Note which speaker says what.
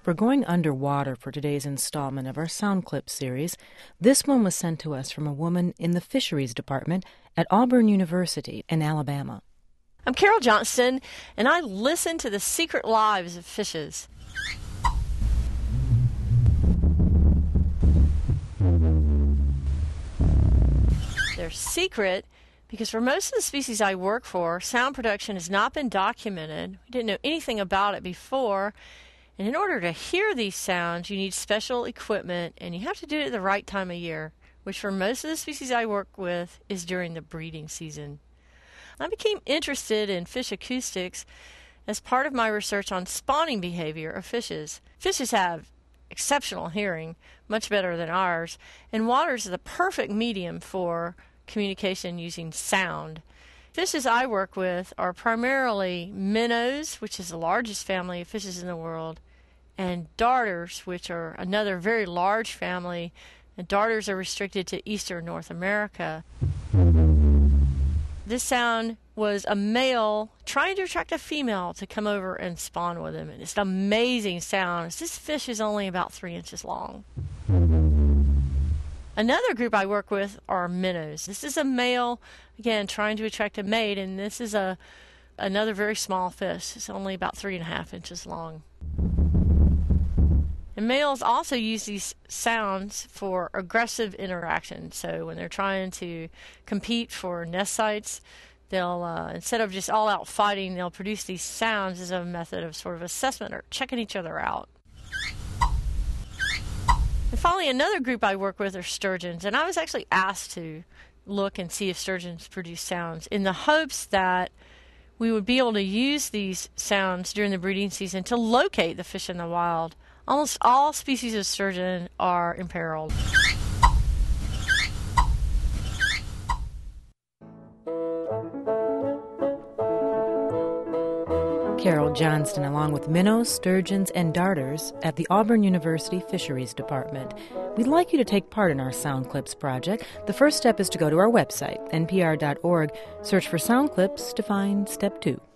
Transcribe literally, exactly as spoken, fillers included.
Speaker 1: We're going underwater for today's installment of our Sound Clip series. This one was sent to us from a woman in the Fisheries Department at Auburn University in Alabama.
Speaker 2: I'm Carol Johnston, and I listen to the secret lives of fishes. They're secret because for most of the species I work for, sound production has not been documented. We didn't know anything about it before. And in order to hear these sounds, you need special equipment, and you have to do it at the right time of year, which for most of the species I work with is during the breeding season. I became interested in fish acoustics as part of my research on spawning behavior of fishes. Fishes have exceptional hearing, much better than ours, and water is the perfect medium for communication using sound. Fishes I work with are primarily minnows, which is the largest family of fishes in the world, and darters, which are another very large family. And darters are restricted to eastern North America. This sound was a male trying to attract a female to come over and spawn with him. And it's an amazing sound. This fish is only about three inches long. Another group I work with are minnows. This is a male, again, trying to attract a mate, and this is a another very small fish. It's only about three and a half inches long. And males also use these sounds for aggressive interaction. So when they're trying to compete for nest sites, they'll, uh, instead of just all out fighting, they'll produce these sounds as a method of sort of assessment or checking each other out. And finally, another group I work with are sturgeons. And I was actually asked to look and see if sturgeons produce sounds in the hopes that we would be able to use these sounds during the breeding season to locate the fish in the wild. Almost all species of sturgeon are imperiled.
Speaker 1: Carol Johnston, along with minnows, sturgeons, and darters at the Auburn University Fisheries Department. We'd like you to take part in our Sound Clips project. The first step is to go to our website, N P R dot org, search for Sound Clips to find step two.